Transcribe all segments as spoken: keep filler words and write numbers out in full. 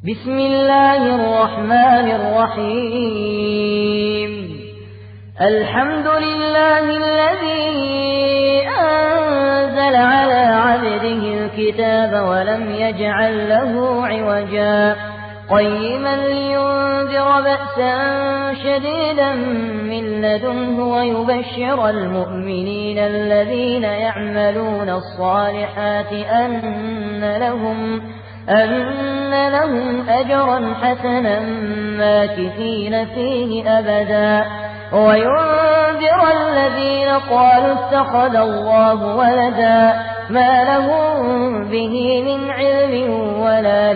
بسم الله الرحمن الرحيم الحمد لله الذي أنزل على عبده الكتاب ولم يجعل له عوجا قيما لينذر بأسا شديدا من لدنه ويبشر المؤمنين الذين يعملون الصالحات أن لهم أن لهم أجرا حسنا ماكثين فيه أبدا وينذر الذين قالوا اتخذ الله ولدا ما لهم به من علم ولا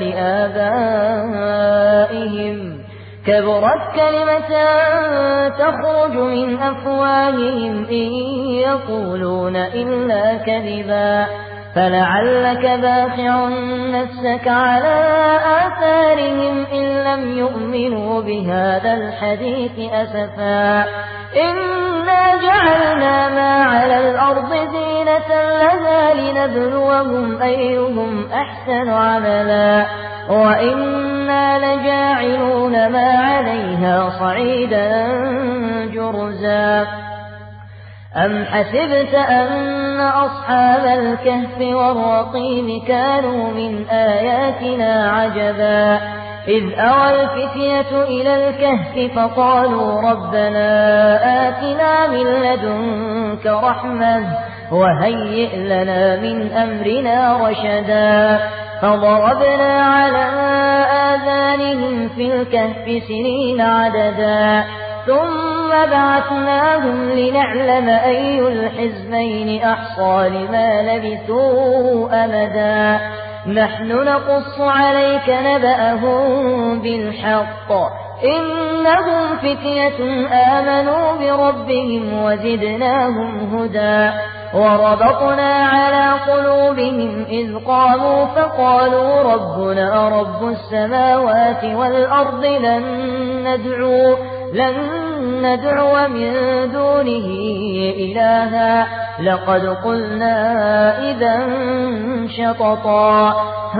لآبائهم كبرت كلمة تخرج من أفواههم إن يقولون إلا كذبا فلعلك باخع نفسك على آثارهم إن لم يؤمنوا بهذا الحديث أسفا إنا جعلنا ما على الأرض زينة لها لنبلوهم أيهم أحسن عملا وإنا لجاعلون ما عليها صعيدا جرزا أم حسبت أن أصحاب الكهف والرقيم كانوا من آياتنا عجبا إذ أوى الفتية إلى الكهف فقالوا ربنا آتنا من لدنك رحمة وهيئ لنا من أمرنا رشدا فضربنا على آذانهم في الكهف سنين عددا ثم بعثناهم لنعلم أي الحزبين أحصى لما لبثوا أمدا نحن نقص عليك نبأهم بالحق إنهم فتية آمنوا بربهم وزدناهم هدى وربطنا على قلوبهم إذ قاموا فقالوا ربنا رب السماوات والأرض لن ندعو لن ندعو من دونه إلها لقد قلنا إذا شططا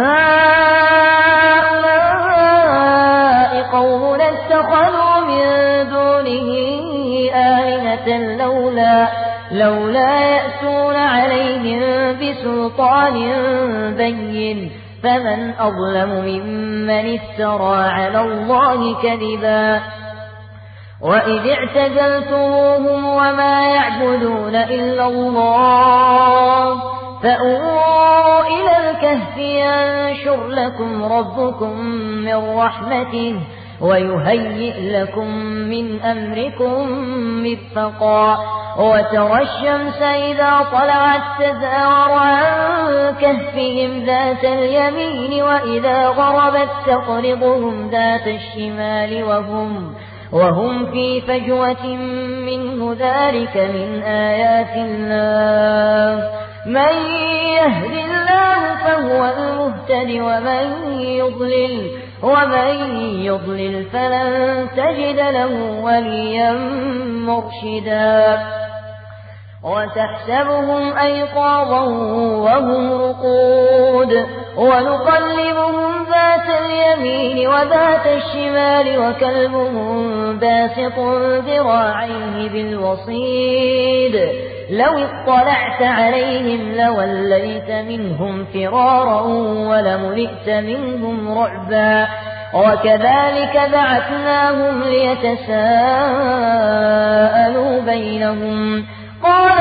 هؤلاء قوم اتخذوا من دونه آلهة لولا لولا يأتون عليهم بسلطان بين فمن أظلم ممن افترى على الله كذبا وإذ اعتزلتموهم وما يعبدون إلا الله فأووا إلى الكهف ينشر لكم ربكم من رحمته ويهيئ لكم من أمركم مرفقا وترى الشمس إذا طلعت تزاور عن كهفهم ذات اليمين وإذا غربت تقرضهم ذات الشمال وهم وهم في فجوة منه ذلك من آيات الله من يهد الله فهو المهتد ومن يضلل ومن يضلل فلن تجد له وليا مرشدا وتحسبهم أيقاظا وهم رقود ونقلبهم ذات اليمين وذات الشمال وكلبهم باسط ذراعيه بالوصيد لو اطلعت عليهم لوليت منهم فرارا ولملئت منهم رعبا وكذلك بعثناهم ليتساءلوا بينهم قال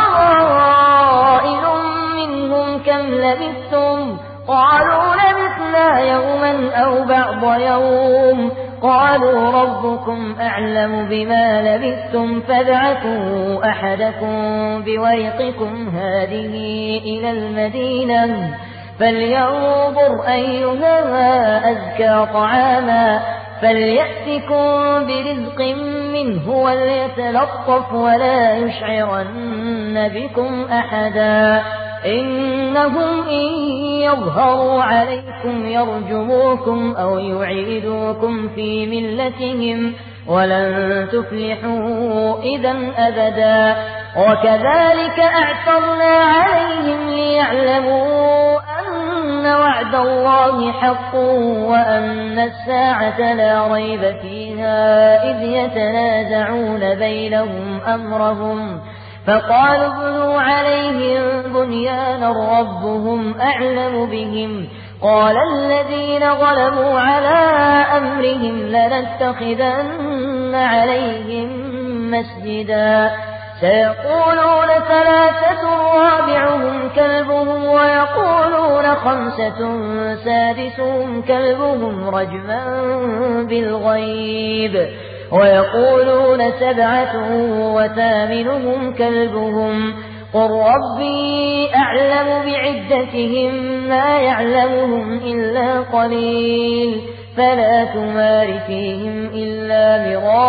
قائل منهم كم لبثتم قالوا لبثنا يوما أو بعض يوم قالوا ربكم أعلم بما لبثتم فابعثوا أحدكم بورقكم هذه إلى المدينة فلينظر أيها أزكى طعاما فليأتكم برزق منه وليتلطف ولا يشعرن بكم أحدا إنهم إن يظهروا عليكم يرجموكم أو يعيدوكم في ملتهم ولن تفلحوا إذا أبدا وكذلك أعثرنا عليهم ليعلموا أن وأن وعد الله حق وأن الساعة لا ريب فيها إذ يتنازعون بينهم أمرهم فقالوا ابنوا عليهم بنيانا ربهم أعلم بهم قال الذين غلبوا على أمرهم لنتخذن عليهم مسجدا سيقولون ثلاثة رابعهم كلبهم ويقولون خمسة سادسهم كلبهم رجما بالغيب ويقولون سبعة وثامنهم كلبهم قل ربي أعلم بعدتهم ما يعلمهم إلا قليل فلا تمار فيهم إلا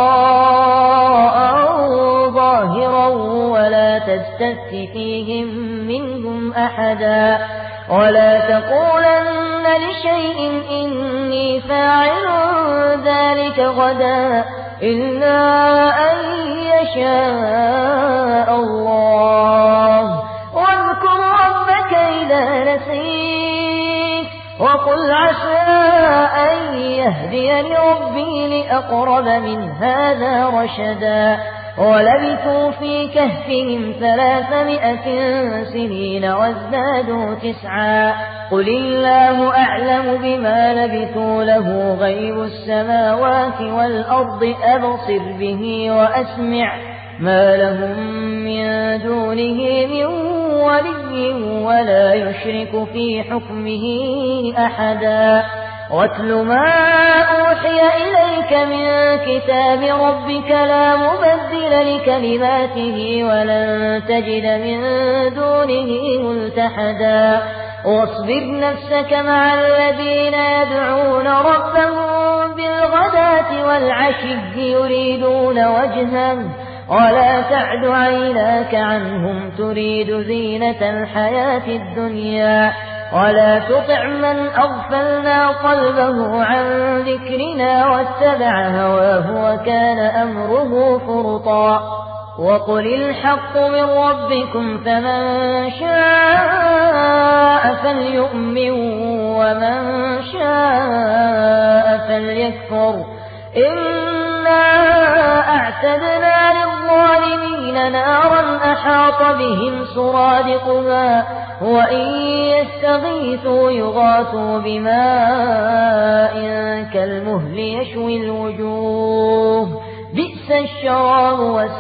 مراء ظاهرا ولا تستفت فيهم منهم أحدا ولا تقولن لشيء إني فاعل ذلك غدا إلا أن يشاء الله واذكر ربك إذا نسيت وقل عسى أن يهديني ربي لأقرب من هذا رشدا ولبثوا في كهفهم ثلاثمائة سنين وازدادوا تسعا قل الله أعلم بما لبثوا له غيب السماوات والأرض أبصر به وأسمع ما لهم من دونه من ولي ولا يشرك في حكمه أحدا واتل ما أوحي إليك من كتاب ربك لا مبدل لكلماته ولن تجد من دونه ملتحدا واصبر نفسك مع الذين يدعون ربهم بالغداة والعشي يريدون وجهه ولا تعد عيناك عنهم تريد زينة الحياة الدنيا ولا تطع من أغفلنا قلبه عن ذكرنا واتبع هواه وكان أمره فرطا وقل الحق من ربكم فمن شاء فليؤمن ومن شاء فليكفر إنا أعتدنا للظالمين نارا أحاط بهم سرادقها وإن يستغيثوا يغاثوا بماء كالمهل يشوي الوجوه بئس الشراب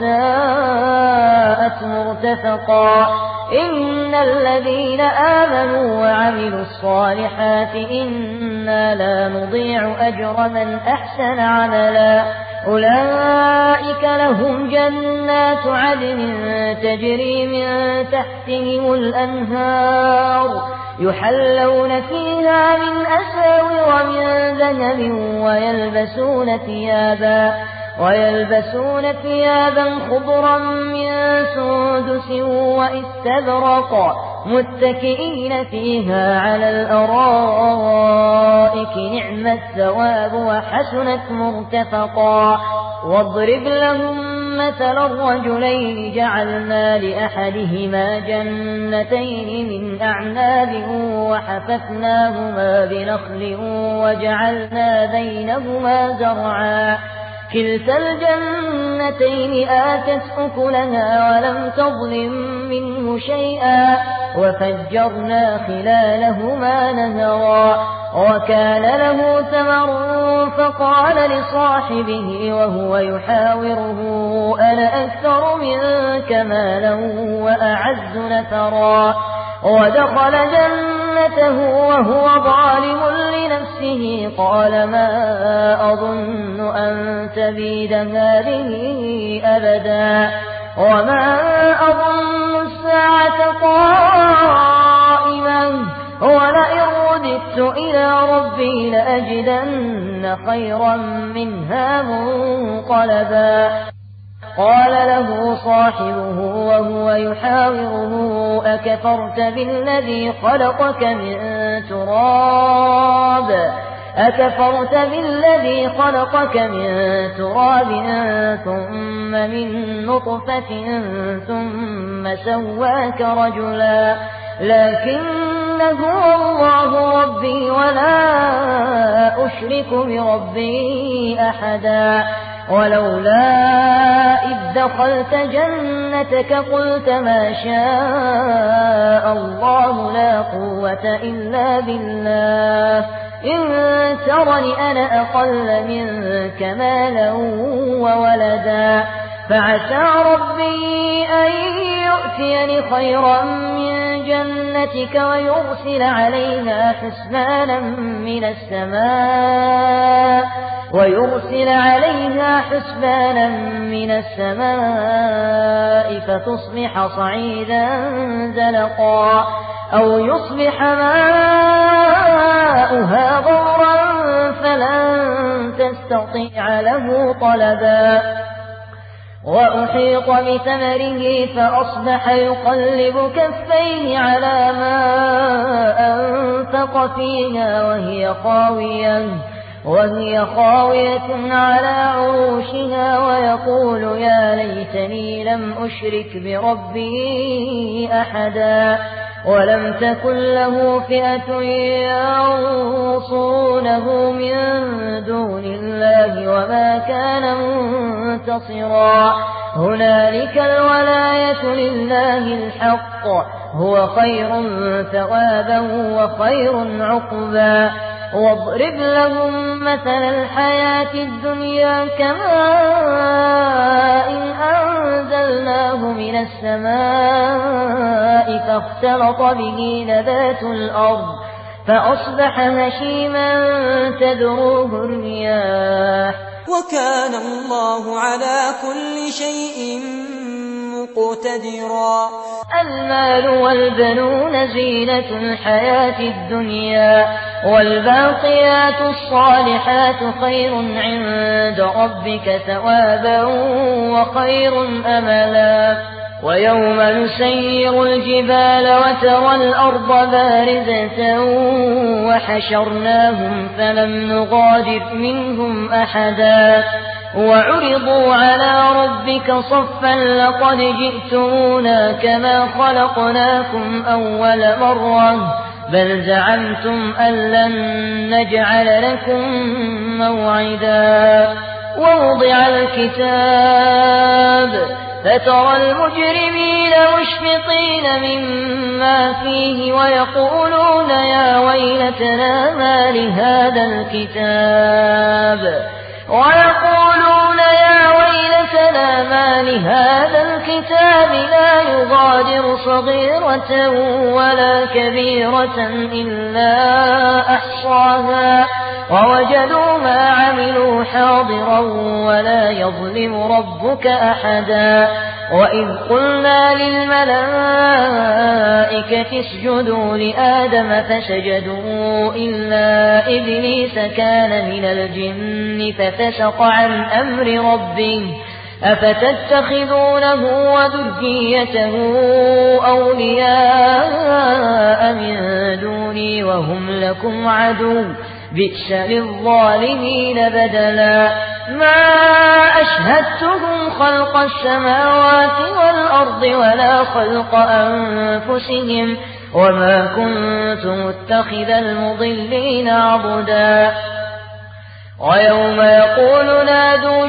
وساءت مرتفقا إن الذين آمنوا وعملوا الصالحات إنا لا نضيع أجر من أحسن عملا أولئك لهم جنات عدن تجري من تحتهم الأنهار يحلون فيها من أساور من ذهب ويلبسون ثيابا ويلبسون ثيابا خضرا من سندس واستبرق متكئين فيها على الأرائك نعم الثواب وحسنت مرتفقا واضرب لهم مثل الرجلين جعلنا لأحدهما جنتين من أعناب وحففناهما بنخل وجعلنا بينهما زرعا كلتا الجنتين آتت أكلها ولم تظلم منه شيئا وفجرنا خلالهما نهرا وكان له ثمر فقال لصاحبه وهو يحاوره أنا أكثر منك مالا وأعز نفرا ودخل جنته وهو ظالم لنفسه قال ما أظن أن تبيد هذه أبدا وما أظن الساعة قائمة ولئن رددت إلى ربي لأجدن خيرا منها منقلبا قال له صاحبه وهو يحاوره أكفرت بالذي خلقك من تراب أكفرت بالذي خلقك من تراب ثم من نطفة ثم سواك رجلا لكن هو الله ربي ولا أشرك بربي أحدا ولولا إذ دخلت جنتك قلت ما شاء الله لا قوة إلا بالله إن ترني أنا أقل منك مالا وولدا فعسى ربي أن يؤتيني خيرا من جنتك ويرسل عليها حسبانا من السماء ويرسل عليها حسبانا من السماء فتصبح صعيدا زلقا أو يصبح ماؤها غورا فلن تستطيع له طلبا وأحيط بثمره فأصبح يقلب كفيه على ما أنفق فيها وهي خاوية وهي خاوية على عروشها ويقول يا ليتني لم أشرك بربي أحدا ولم تكن له فئة ينصرونه من دون الله وما كان منتصرا هنالك الولاية لله الحق هو خير ثوابا وخير عقبا واضرب لهم مثل الحياة الدنيا كماء إن أنزلناه من السماء فاختلط به نبات الأرض فأصبح هشيما تذروه الرياح وكان الله على كل شيء مقتدرا المال والبنون زينة الحياة الدنيا والباقيات الصالحات خير عند ربك ثوابا وخير أملا ويوم نسير الجبال وترى الأرض بارزة وحشرناهم فلم نغادر منهم أحدا وعرضوا على ربك صفا لقد جئتمونا كما خلقناكم أول مرة بل زعمتم أن لن نجعل لكم موعدا ووضع الكتاب فترى المجرمين مشفقين مما فيه ويقولون يا ويلتنا ما لهذا الكتاب ويقولون يا ويلتنا ما لهذا الكتاب لا يغادر صغيرة ولا كبيرة إلا أحصاها ووجدوا ما عملوا حاضرا ولا يظلم ربك أحدا وإذ قلنا للملائكة اسجدوا لآدم فسجدوا إلا إبليس كان من الجن ففسق عن أمر ربه أفتتخذونه وذريته أولياء من دوني وهم لكم عدو بئس للظالمين بدلا ما أشهدتهم خلق السماوات والأرض ولا خلق أنفسهم وما كنت متخذ المضلين عضدا ويوم يقول نادوا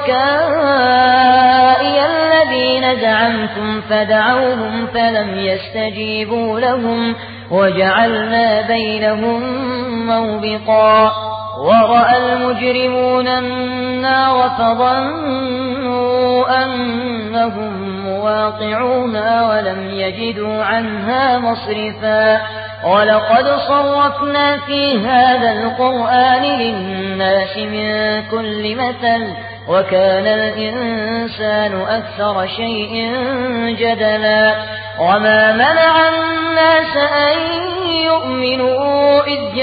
شركائي الذين زعمتم فدعوهم فلم يستجيبوا لهم وجعلنا بينهم موبقا ورأى المجرمون النار فظنوا أنهم مواقعوها ولم يجدوا عنها مصرفا ولقد صرفنا في هذا القرآن للناس من كل مثل وكان الإنسان أكثر شيء جدلا وما منع الناس أن يؤمنوا إذ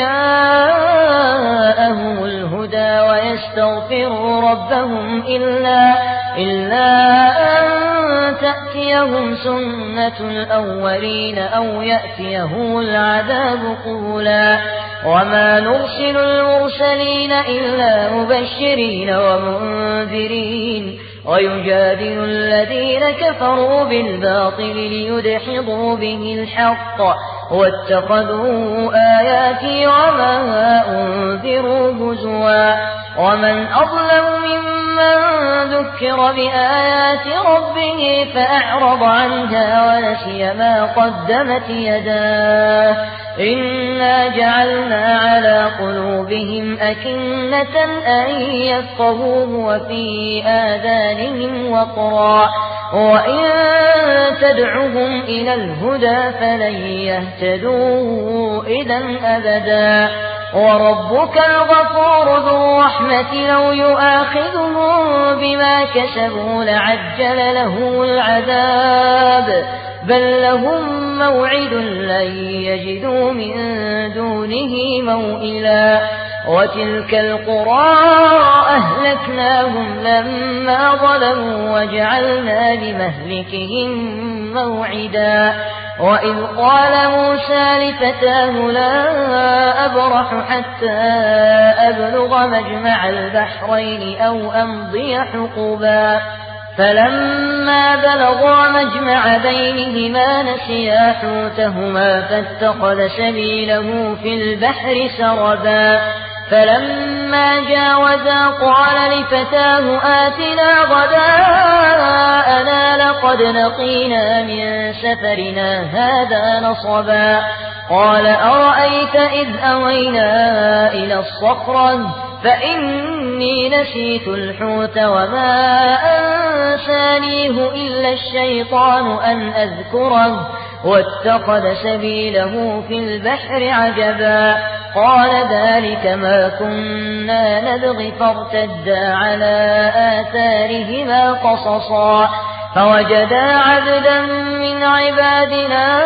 جاءهم الهدى ويستغفروا ربهم إلا, إلا أن تأتيهم سنة الأولين أو يأتيهم العذاب قولا وما نرسل المرسلين إلا مبشرين ومنذرين ويجادل الذين كفروا بالباطل ليدحضوا به الحق واتخذوا آياتي وما أنذروا هزوا ومن أظلم ممن ذكر بآيات ربه فأعرض عنها ونسي ما قدمت يداه إنا جعلنا على قلوبهم أكنة أن يفقهوه وفي آذانهم وقرا وإن تدعهم إلى الهدى فلن يهتدوا إذا أبدا وربك الغفور ذو الرحمة لو يؤاخذهم بما كسبوا لعجل لهم العذاب بل لهم موعد لن يجدوا من دونه موئلا وتلك القرى أهلكناهم لما ظلموا وجعلنا لمهلكهم موعدا وإذ قال موسى لفتاه لا أبرح حتى أبلغ مجمع البحرين أو أمضي حقبا فلما بلغا مجمع بينهما نسيا حوتهما فاتخذ سبيله في البحر سربا فلما جاوزا قال لفتاه آتنا غداءنا لقد لقينا من سفرنا هذا نصبا قال أرأيت إذ أوينا إلى الصخرة فإني نسيت الحوت وما أنسانيه إلا الشيطان أن أذكره واتخذ سبيله في البحر عجبا قال ذلك ما كنا نبغي فارتدا على آثارهما قصصا فوجدا عبدا من عبادنا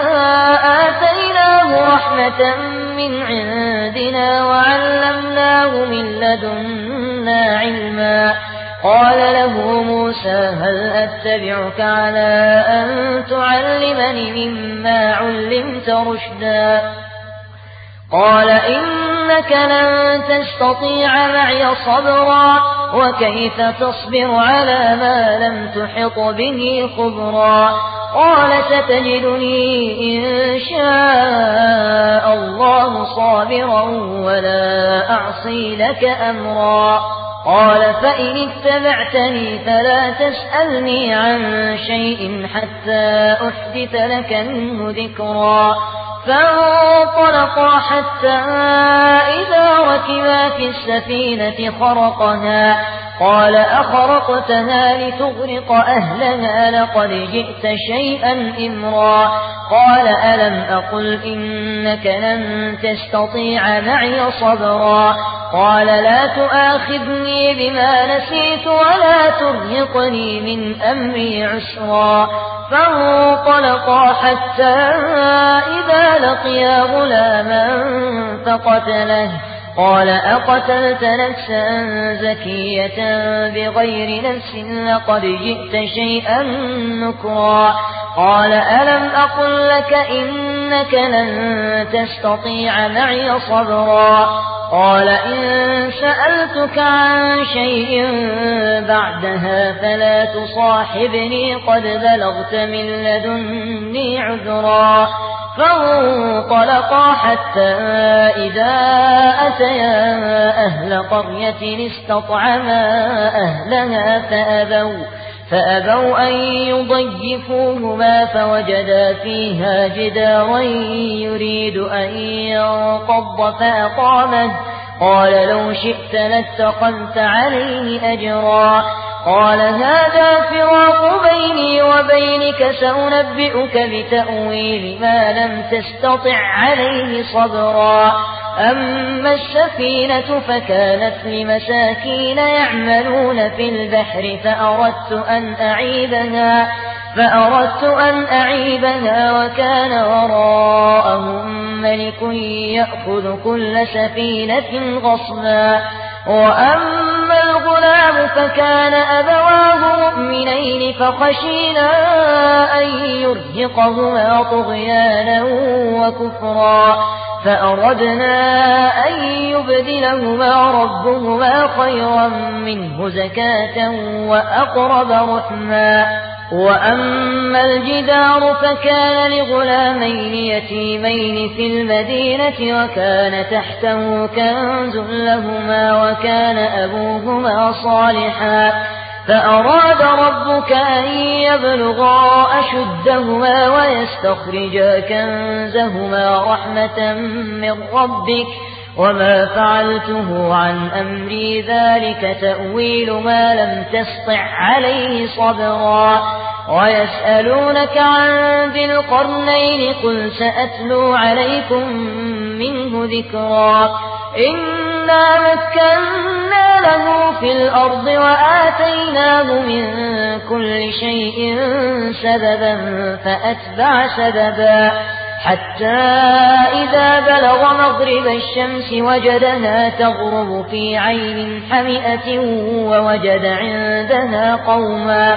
آتيناه رحمة من عندنا وعلمناه من لدنا علما قال له موسى هل أتبعك على أن تعلمني مما علمت رشدا قال إنك لن تستطيع معي صبرا وكيف تصبر على ما لم تحط به خبرا قال ستجدني إن شاء الله صابرا ولا أعصي لك أمرا قال فإن اتبعتني فلا تسألني عن شيء حتى أحدث لك منه ذكرا فانطلقا حتى إذا ركبا في السفينة خرقها قال أخرقتها لتغرق أهلها لقد جئت شيئا إمرا قال ألم أقل إنك لن تستطيع معي صبرا قال لا تؤاخذني بما نسيت ولا ترهقني من أمري عسرا فانطلقا حتى إذا لقيا غلاما فقتله قال أقتلت نفسا زكية بغير نفس لقد جئت شيئا نكرا قال ألم أقل لك إنك لن تستطيع معي صبرا قال إن سألتك عن شيء بعدها فلا تصاحبني قد بلغت من لدني عذرا فانطلقا حتى إذا أتيا أهل قرية استطعما أهلها فأبوا فأبوا أن يضيفوهما فوجدا فيها جدارا يريد أن ينقض فأقامه قال لو شئت لاتخذت عليه أجرا قال هذا فراق بيني وبينك سأنبئك بتأويل ما لم تستطع عليه صبرا أما السفينة فكانت لمساكين يعملون في البحر فأردت أن أعيبها فأردت أن أعيبها وكان وراءهم ملك يأخذ كل سفينة غصبا وأما الغلام فكان أبواه مؤمنين فخشينا أن يرهقهما طغيانا وكفرا فأردنا أن يبدلهما ربهما خيرا منه زكاة وأقرب رحما وأما الجدار فكان لغلامين يتيمين في المدينة وكان تحته كنز لهما وكان أبوهما صالحا فأراد ربك أن يبلغا أشدهما ويستخرجا كنزهما رحمة من ربك وما فعلته عن أمري ذلك تأويل ما لم تسطع عليه صبرا ويسألونك عن ذي القرنين قل سأتلو عليكم منه ذكرا إنا مكنا له في الأرض وآتيناه من كل شيء سببا فأتبع سببا حتى إذا بلغ مغرب الشمس وجدها تغرب في عين حمئة ووجد عندها قوما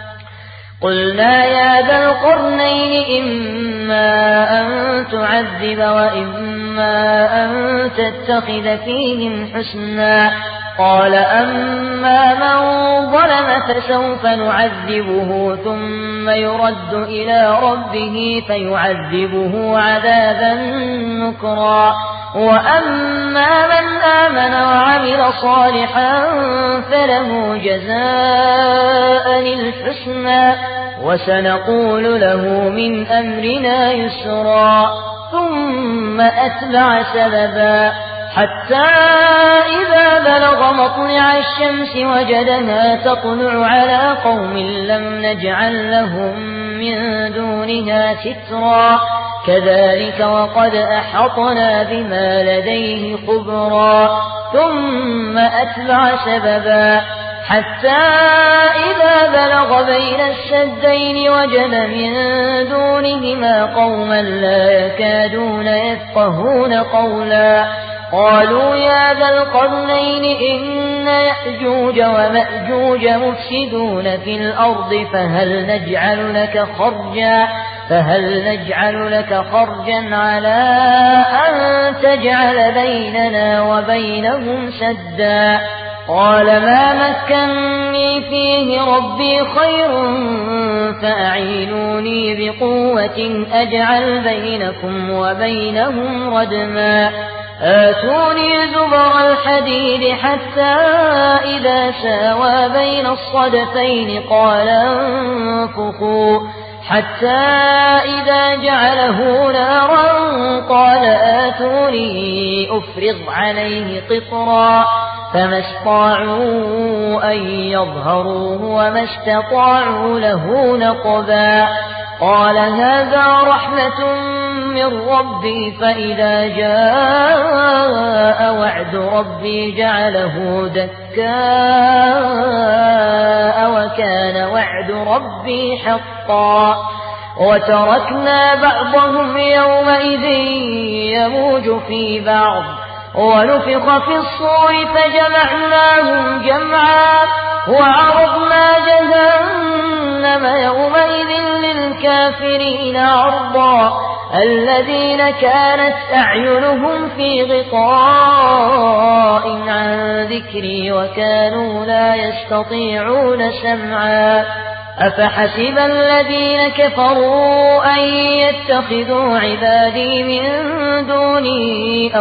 قلنا يا ذا القرنين إما أن تعذب وإما أن تتخذ فيهم حسنا قال أما من ظلم فسوف نعذبه ثم يرد إلى ربه فيعذبه عذابا نكرا وأما من آمن وعمل صالحا فله جزاء الحسنى وسنقول له من أمرنا يسرا ثم أتبع سببا حتى إذا بلغ مطلع الشمس وجدها تطلع على قوم لم نجعل لهم من دونها سترا كذلك وقد أحطنا بما لديه خبرا ثم أتبع سببا حتى إذا بلغ بين السدين وجد من دونهما قوما لا يكادون يفقهون قولا قالوا يا ذا القرنين إن يأجوج ومأجوج مفسدون في الأرض فهل نجعل لك خرجا فهل نجعل لك خرجا على أن تجعل بيننا وبينهم سدا قال ما مكنني فيه ربي خير فأعينوني بقوة أجعل بينكم وبينهم ردما آتوني زبر الحديد حتى إذا ساوى بين الصدفين قال انفخوا حتى إذا جعله نارا قال آتوني أفرغ عليه قطرا فما استطاعوا أن يظهروه وما استطاعوا له نقبا قال هذا رحمة من ربي فإذا جاء وعد ربي جعله دكاء وكان وعد ربي حقا وتركنا بعضهم يومئذ يموج في بعض ونفخ في الصور فجمعناهم جمعا وعرضنا جهنم يومئذ للكافرين عرضا الذين كانت أعينهم في غطاء عن ذكري وكانوا لا يستطيعون سمعا أفحسب الذين كفروا أن يتخذوا عبادي من دوني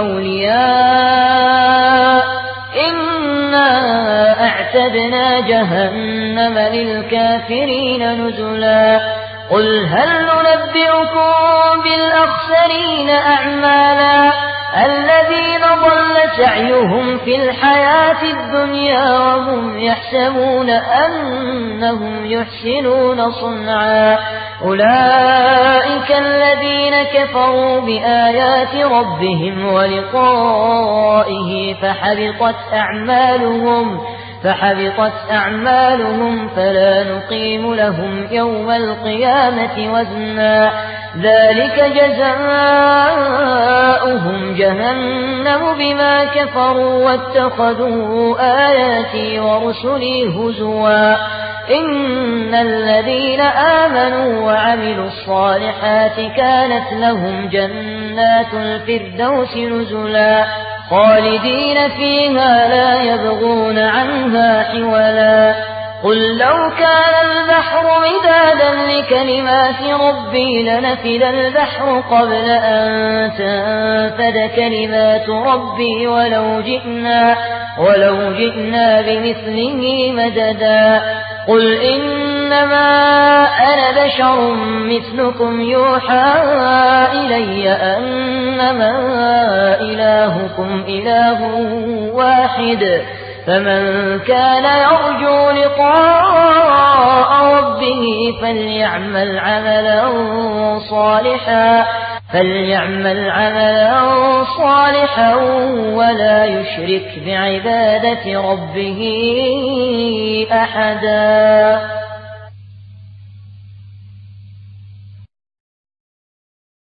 أولياء إنا أعتدنا جهنم للكافرين نزلا قل هل ننبئكم بالأخسرين أعمالا الذين ضل سعيهم في الحياة الدنيا وهم يحسبون أنهم يحسنون صنعا أولئك الذين كفروا بآيات ربهم ولقائه فحبطت أعمالهم فحبطت أعمالهم فلا نقيم لهم يوم القيامة وزنا ذلك جزاؤهم جهنم بما كفروا واتخذوا آياتي ورسلي هزوا إن الذين آمنوا وعملوا الصالحات كانت لهم جنات الفردوس نزلا خالدين فيها لا يبغون عنها حولا قل لو كان البحر البحر مدادا لكلمات ربي لنفد البحر قبل أن تنفد كلمات ربي ولو جئنا, ولو جئنا بمثله مددا قل إنما أنا بشر مثلكم يوحى إلي أنما إلهكم إله واحد فمن كان يرجو لقاء ربه فليعمل عملا صالحا فليعمل عملا صالحا ولا يشرك بعبادة ربه أحدا.